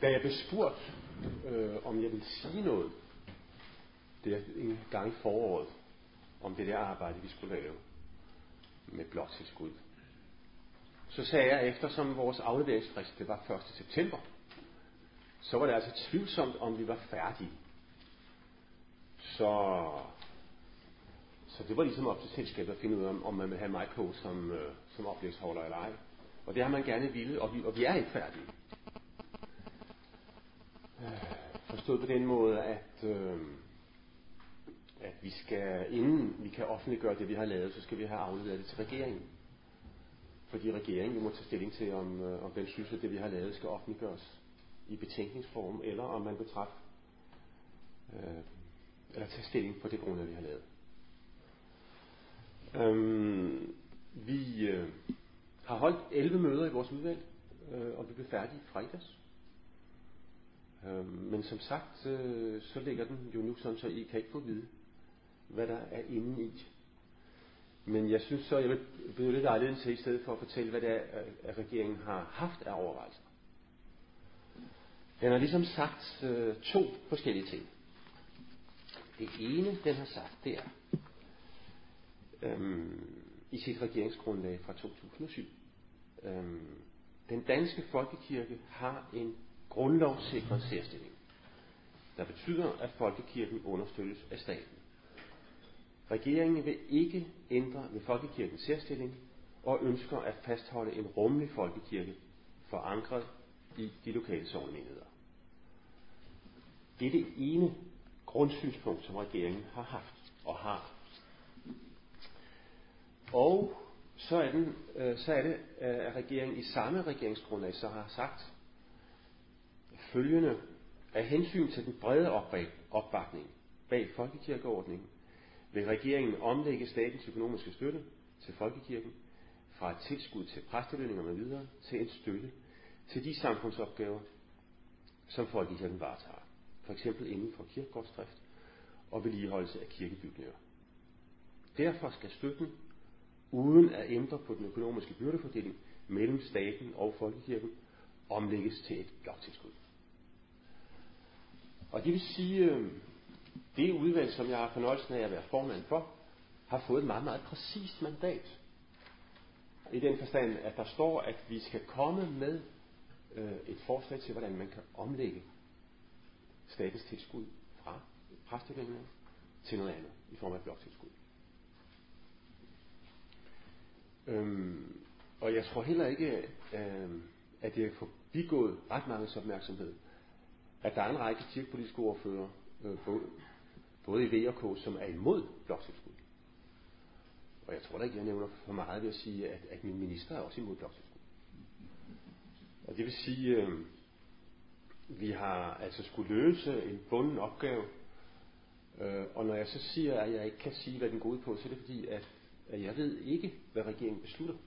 Da jeg blev spurgt, om jeg ville sige noget, det er en gang i foråret, om det der arbejde, vi skulle lave med bloktilskud, så sagde jeg, eftersom vores afleveringsfrist det var 1. september, så var det altså tvivlsomt, om vi var færdige. Så det var ligesom op til selskabet at finde ud af, om man vil have mig på som oplægsholder eller ej. Og det har man gerne ville, og vi er ikke færdige. Forstået på den måde, at vi skal, inden vi kan offentliggøre det, vi har lavet, så skal vi have afleveret det til regeringen. Fordi regeringen må tage stilling til, om den synes, at det, vi har lavet, skal offentliggøres i betænkningsform, eller om man vil træffe, eller tage stilling på det grundlag, vi har lavet. Vi har holdt 11 møder i vores udvalg, og vi blev færdige i fredags. Men som sagt, så ligger den jo nu sådan, så I kan ikke få at vide, hvad der er inde i. Men jeg synes så, jeg vil benytte lejligheden til, i stedet for at fortælle, hvad det er, at regeringen har haft af overvejelser. Den har ligesom sagt 2 forskellige ting. Det ene, den har sagt, det er, i sit regeringsgrundlag fra 2007. Den danske folkekirke har en grundlovssikret særstilling, der betyder, at folkekirken understøttes af staten. Regeringen vil ikke ændre ved folkekirkens særstilling og ønsker at fastholde en rummelig folkekirke forankret i de lokale sognemenigheder. Det er det ene grundsynspunkt, som regeringen har haft og har. Og så er det, at regeringen i samme regeringsgrundlag så har sagt følgende: af hensyn til den brede opbakning bag folkekirkeordningen, vil regeringen omlægge statens økonomiske støtte til folkekirken fra et tilskud til præstelønninger med videre til en støtte til de samfundsopgaver, som folkekirken varetager, for eksempel inden for kirkegårdsdrift og vedligeholdelse af kirkebygninger. Derfor skal støtten, uden at ændre på den økonomiske byrdefordeling mellem staten og folkekirken, omlægges til et bloktilskud. Og det vil sige, det udvalg, som jeg har fornøjelsen af at være formand for, har fået et meget, meget præcist mandat. I den forstand, at der står, at vi skal komme med et forslag til, hvordan man kan omlægge statens tilskud fra præstelønninger til noget andet i form af bloktilskud. Og jeg tror heller ikke, at det er forbigået ret mange opmærksomhed, at der er en række kirkepolitiske ordfører, både i V og K, som er imod bloktilskud. Og jeg tror da ikke, jeg nævner for meget ved at sige, at min minister er også imod bloktilskud. Og det vil sige, vi har altså skulle løse en bunden opgave, og når jeg så siger, at jeg ikke kan sige, hvad den går ud på, så er det fordi, at jeg ved ikke, hvad regeringen beslutter.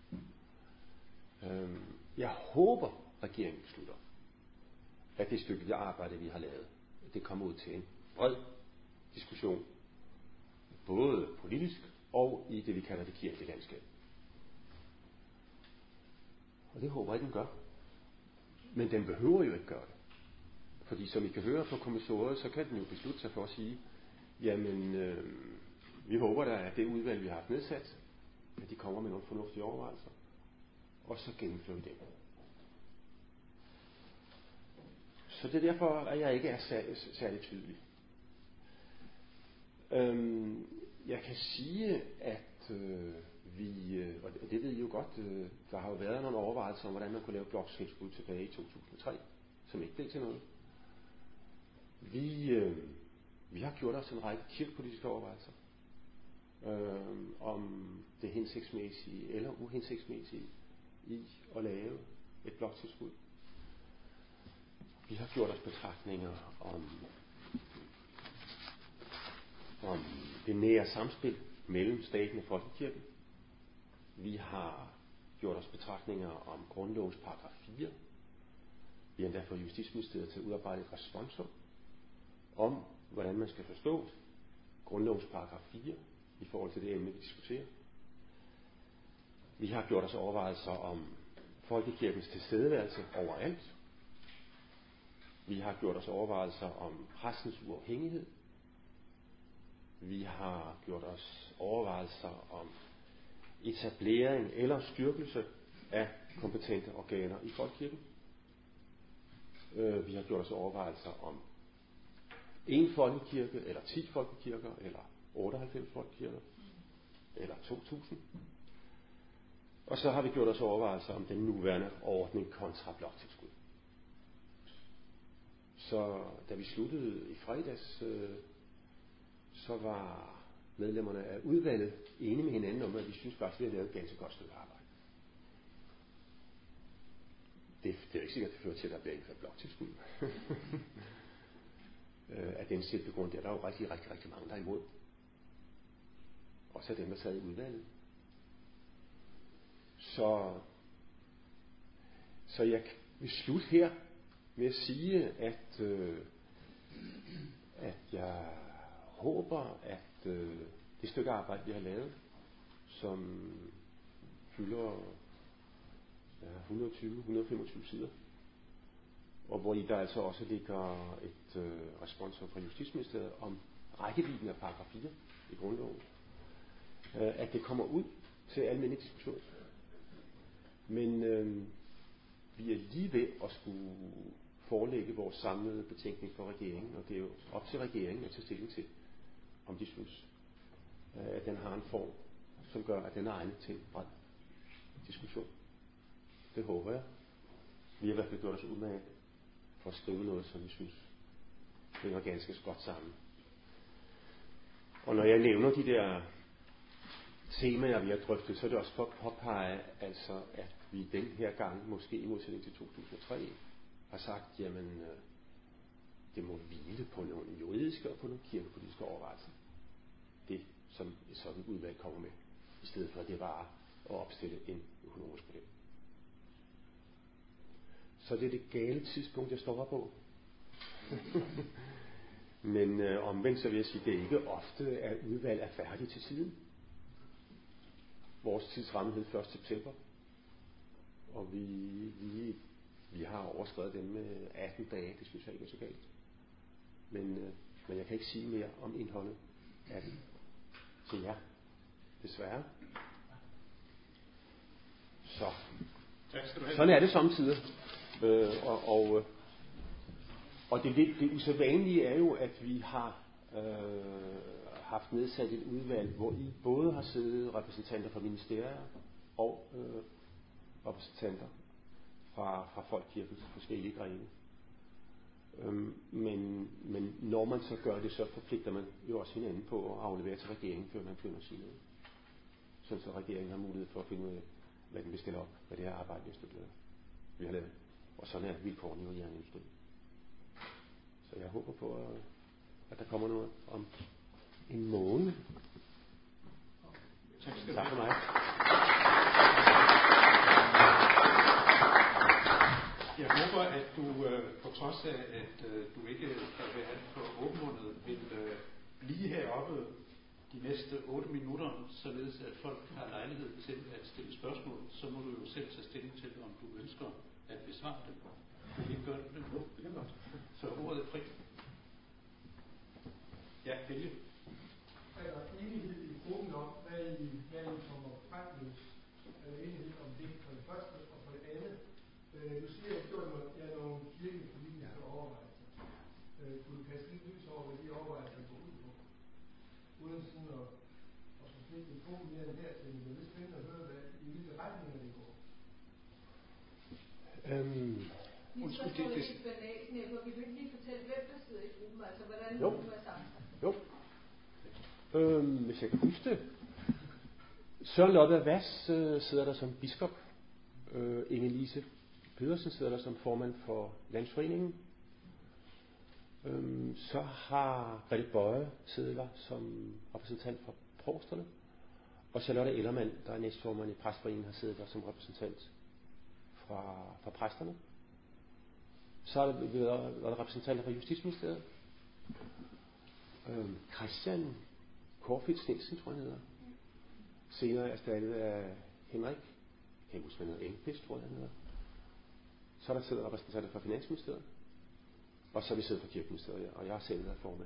Jeg håber, regeringen beslutter, at det stykke arbejde, vi har lavet, det kommer ud til en bred diskussion, både politisk og i det, vi kalder det kirkelige landskab. Og det håber jeg, den gør. Men den behøver jo ikke gøre det. Fordi som I kan høre på kommissoriet, så kan den jo beslutte sig for at sige, jamen, vi håber da, at det udvalg, vi har haft nedsat, at de kommer med nogle fornuftige overvejelser, og så gennemfører vi det. Så det er derfor, at jeg ikke er særlig tydelig. Jeg kan sige, at vi, og det ved I jo godt, der har jo været nogle overvejelser om, hvordan man kunne lave bloktilskud tilbage i 2003, som ikke blev til noget. Vi har gjort os en række kirkepolitiske overvejelser om det hensigtsmæssige eller uhensigtsmæssige i at lave et bloktilskud. Vi har gjort os betragtninger om det nære samspil mellem staten og folkekirken. Vi har gjort os betragtninger om grundlovens paragraf 4. Vi har endda fået Justitsministeriet til at udarbejde et responsum om, hvordan man skal forstå grundlovens paragraf 4 i forhold til det emne, vi diskuterer. Vi har gjort os overvejelser om folkekirkens tilstedeværelse overalt. Vi har gjort os overvejelser om præstens uafhængighed. Vi har gjort os overvejelser om etablering eller styrkelse af kompetente organer i folkekirken. Vi har gjort os overvejelser om en folkekirke, eller 10 folkekirker, eller 98 folkekirker, eller 2000. Og så har vi gjort os overvejelser om den nuværende ordning kontra bloktilskud. Så da vi sluttede i fredags, så var medlemmerne af udvalget enige med hinanden om, at vi synes faktisk, at vi har lavet et ganske godt stykke arbejde. Det er ikke sikkert, at det fører til, at der bliver indført bloktilskud. Af den simple grund, der er jo rigtig mange, der er imod. Også af dem, der sad i udvalget. Så jeg vil slutte her med at sige, at jeg håber, at det stykke arbejde, vi har lavet, som fylder 120-125 sider, og hvor i der altså også ligger et responsum fra Justitsministeriet om rækkevidden af paragraf 4 i grundloven, at det kommer ud til almindelig diskussion. Men vi er lige ved at skulle forelægge vores samlede betænkning for regeringen, og det er jo op til regeringen at tage stilling til, om de synes, at den har en form, som gør, at den er egnet til en bred diskussion. Det håber jeg. Vi har i hvert fald gjort os umage for at skrive noget, som vi synes hænger ganske godt sammen. Og når jeg nævner de der temaer, vi har drøftet, så er det også for at påpege, altså, at vi den her gang, måske i modsætning til 2003, har sagt, jamen, det må hvile på nogle juridiske og på nogle kirkepolitiske overvejelser. Det, som et sådan udvalg kommer med, i stedet for at det bare at opstille en økonomisk model. Så det er det gale tidspunkt, jeg står på. Men omvendt så vil jeg sige, at det er ikke ofte, at udvalg er færdige til tiden. Vores tidsramme hed 1. september. Og vi har overskredet dem med 18 dage. Det synes jeg ikke er så galt. Men jeg kan ikke sige mere om indholdet af det til jer. Desværre. Så. Sådan er det samtidig. Og det usædvanlige er jo, at vi har haft nedsat et udvalg, hvor I både har siddet repræsentanter fra ministerier og repræsentanter fra folkekirkens forskellige grene. Men når man så gør det, så forpligter man jo også hinanden på at aflevere til regeringen, før man begynder at sige noget. Sådan så regeringen har mulighed for at finde ud af, hvad den vil stille op, hvad det her arbejde vi har lavet. Og sådan er vilkårene jo i jernindustrien. Så jeg håber på, at der kommer noget om en måned. Tak for mig. Jeg håber, at du på trods af, at du ikke kan være alt for åbenmundet, vil blive heroppe de næste 8 minutter, således at folk har lejlighed til at stille spørgsmål. Så må du jo selv tage stilling til, om du ønsker at besvare dem. Vil vi ikke gøre det på den måde? Det er godt. Så ordet er frit. Ja, Helge. Er der enighed i gruppen om, hvad I kommer frem med? Er der enighed om det for det første og for det andet? Du siger, at det er nogle kirkepolitiske overvejelser. Kunne du kaste lidt lys over, hvad de overvejelser går ud på? Uden sådan at forstænke et punkt mere end her, så det er lidt spændende at høre, i hvilke retninger det går. Mit spørgsmål er lidt banalt, for vi vil ikke lige fortælle, hvem der sidder i gruppen, altså hvordan jo. du er sammen. Jo. Hvis jeg kan huske det. Søren Lotte Vass sidder der som biskop. Inge-Lise Pedersen sidder der som formand for Landsforeningen. Så har Grete Bøje siddet der som repræsentant for provsterne. Og Charlotte Ellermann, der er næstformand i Præstforeningen, har siddet der som repræsentant fra præsterne. Så har der været repræsentanter fra Justitsministeriet. Christian Korfitz Nielsen, tror jeg hedder. Senere erstattet af Henrik. Jeg kan ikke huske, hvad han hedder. Engqvist, tror jeg han hedder. Så er der siddet repræsentanter fra Finansministeriet. Og så har vi siddet på Kirkeministeriet, og jeg har selv været formand.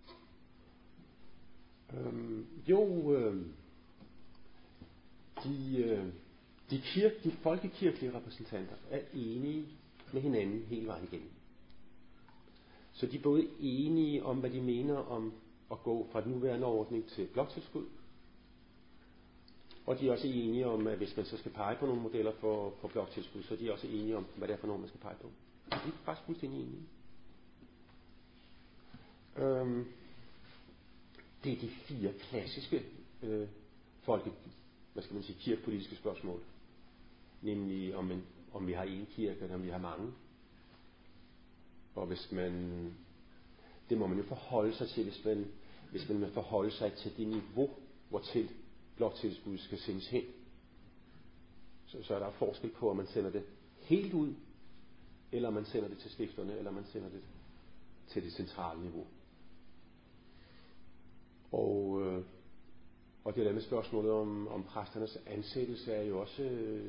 De folkekirkelige repræsentanter er enige med hinanden hele vejen igennem. Så de er både enige om, hvad de mener om at gå fra den nuværende ordning til bloktilskud, og de er også enige om, at hvis man så skal pege på nogle modeller for bloktilskud, så er de også enige om, hvad det er for nogle, man skal pege på. De er faktisk fuldstændig enige. Det er de 4 klassiske kirkepolitiske spørgsmål. Nemlig om vi har en kirke, eller om vi har mange. Og det må man jo forholde sig til, hvis man vil forholde sig til det niveau, hvortil bloktilskud skal sendes hen. Så er der forskel på, om man sender det helt ud, eller om man sender det til stifterne, eller man sender det til det centrale niveau. Og det der med spørgsmålet om præsternes ansættelse er jo også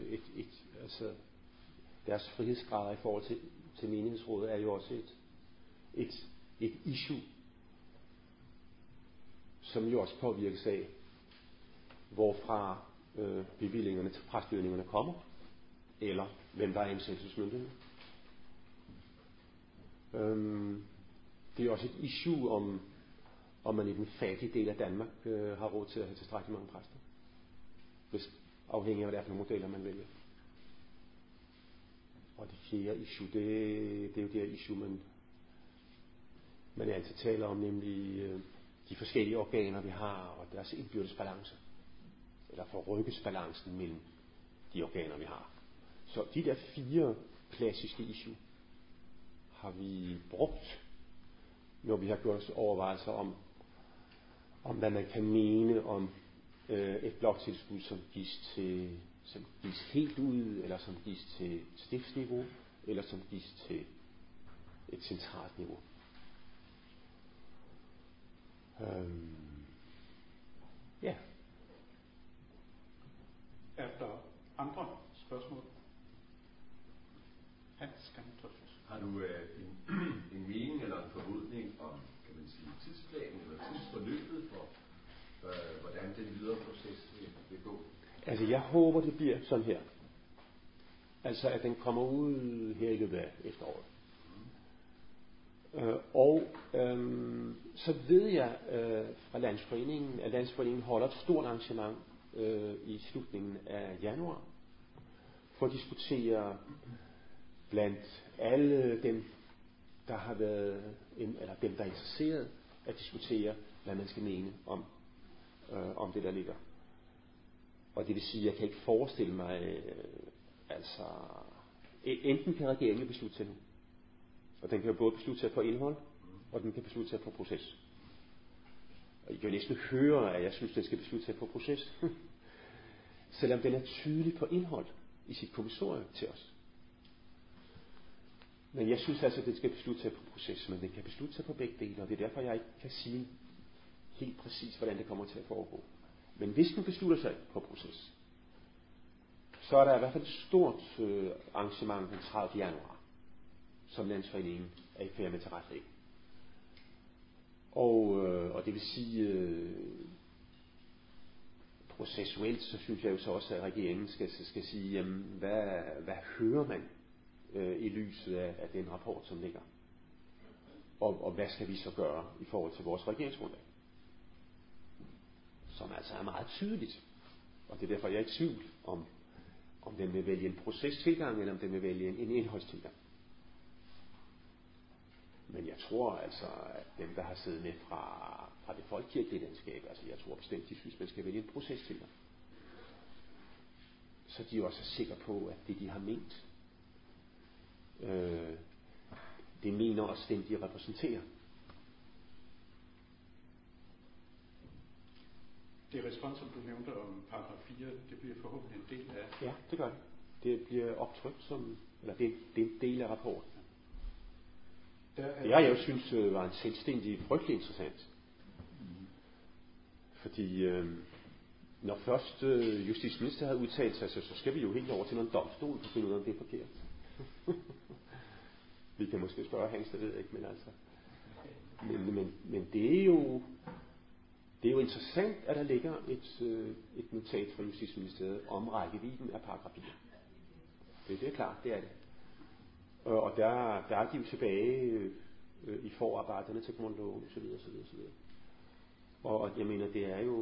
deres frihedsgrader i forhold til menighedsrådet er jo også et issue, som jo også påvirkes af, hvorfra bevillingerne til præstelønningerne kommer, eller hvem der er ansættelsesmyndighed. Det er også et issue om man i den fattige del af Danmark har råd til at have tilstrækkeligt mange præster. Hvis afhængig af, hvad det er for nogle modeller, man vælger. Og det 4. issue, det er jo det her issue, man altid taler om, nemlig de forskellige organer, vi har, og deres indbyrdes balance. Eller forrykkes balancen mellem de organer, vi har. Så de der 4 klassiske issue har vi brugt, når vi har gjort os overvejelser om hvad man kan mene om et bloktilskud, som gives helt ud, eller som gives til stiftsniveau, eller som gives til et centralt niveau. Ja. Er der andre spørgsmål? Hans Gammeltoft. Har du en mening eller en formodning om, kan man sige, tidsplanen eller tidsforløbet for, hvordan den videre proces vil gå? Altså, jeg håber, det bliver sådan her. Altså, at den kommer ud her i løbet af efteråret. Så ved jeg fra Landsforeningen, at Landsforeningen holder et stort arrangement i slutningen af januar for at diskutere blandt alle dem, der har været, eller dem, der er interesseret, at diskutere, hvad man skal mene om det, der ligger. Og det vil sige, at jeg kan ikke forestille mig, enten kan regeringen beslutte sig nu, og den kan jo både beslutte sig på indhold, og den kan beslutte sig på proces. Og I kan jo næsten høre, at jeg synes, den skal beslutte sig på proces, selvom den er tydelig på indhold i sit kommissorium til os. Men jeg synes altså, at den skal beslutte sig på proces, men den kan beslutte sig på begge dele, og det er derfor, jeg ikke kan sige helt præcis, hvordan det kommer til at foregå. Men hvis den beslutter sig på proces, så er der i hvert fald et stort arrangement den 30. januar, som Landsforeningen er i færd med til retlæg. Og det vil sige, processuelt, så synes jeg jo så også, at regeringen skal sige, jamen, hvad hører man i lyset af den rapport, som ligger? Og hvad skal vi så gøre i forhold til vores regeringsgrundlag? Som altså er meget tydeligt. Og det er derfor, jeg er i tvivl om den vil vælge en procestilgang, eller om den vil vælge en indholdstilgang. Men jeg tror altså, at dem, der har siddet med fra det folkekirkelige landskab, altså jeg tror bestemt, de synes, man skal vælge en procestilgang. Så de også er sikre på, at det, de har ment, det mener også dem, de repræsenterer. Det respons, som du nævnte om paragraf 4, det bliver forhåbentlig en del af... Ja, det gør det. Det bliver optrykt som... Eller det er en del af rapporten. Jeg jo synes, var en selvstændig frygtelig interessant. Fordi når først justitsminister havde udtalt sig, så skal vi jo helt over til nogle domstol for at finde ud af, om det er forkert. Vi kan måske spørge Hans, det ved jeg ikke, men altså. Men det er jo interessant, at der ligger et notat fra Justitsministeriet om rækkevidden af paragrafier. Det er klart, det er det. Og der er de jo tilbage i forarbejderne til grundloven, osv. Og jeg mener,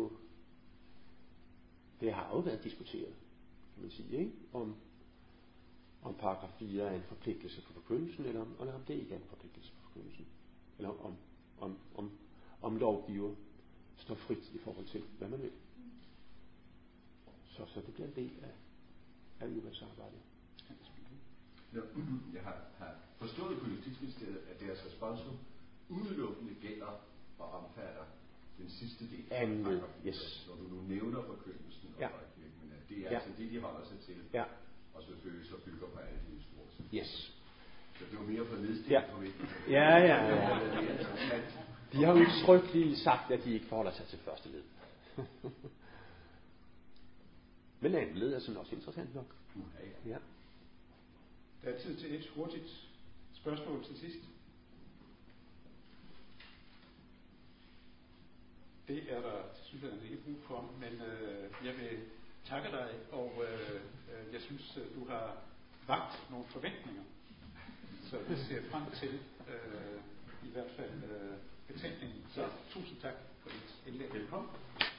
det har jo været diskuteret, kan man sige, ikke? Om paragraf 4 er en forpligtelse for forkyndelsen, eller om det ikke er en forpligtelse for forkyndelsen. Eller om lovgiver står frit i forhold til, hvad man vil. Så det bliver en del af udvalgsarbejdet. Jeg har forstået på Justitsministeriet, at deres responsum udelukkende gælder og omfatter den sidste del af paragraf 4, yes. når du nu nævner forkyndelsen og folkekirken, men at det er altså det, de holder sig til, og selvfølgelig så bygger på alle de historiske. Yes. Så det var mere for nedstilling på mig. Ja. De har udtrykkeligt sagt, at de ikke forholder sig til første led. Men anden led er sådan også interessant nok. Ja. Der er tid til et hurtigt spørgsmål til sidst. Det er der tilsyneladende ikke brug for, men jeg vil takke dig, og jeg synes, du har vakt nogle forventninger. Så vi ser frem til i hvert fald betænkningen. Så tusind tak for dit indlæg. Velkommen.